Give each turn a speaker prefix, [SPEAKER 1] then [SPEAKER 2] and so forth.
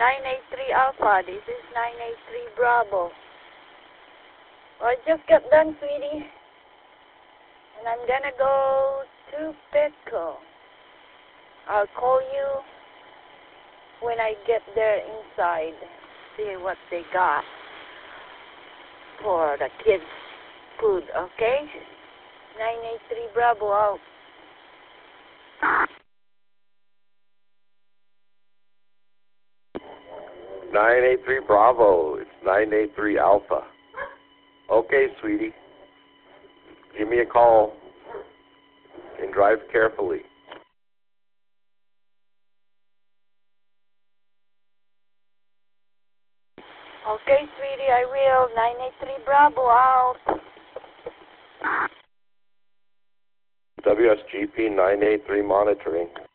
[SPEAKER 1] 983 Alpha. This is 983 Bravo. Well, I just got done, sweetie. And I'm gonna go to Petco. I'll call you when I get there inside. See what they got for the kids' food, okay? 983 Bravo out.
[SPEAKER 2] 983 Bravo. It's 983 Alpha. Okay, sweetie. Give me a call and drive carefully.
[SPEAKER 1] Okay, sweetie, I will. 983 Bravo out.
[SPEAKER 2] WSGP 983 monitoring.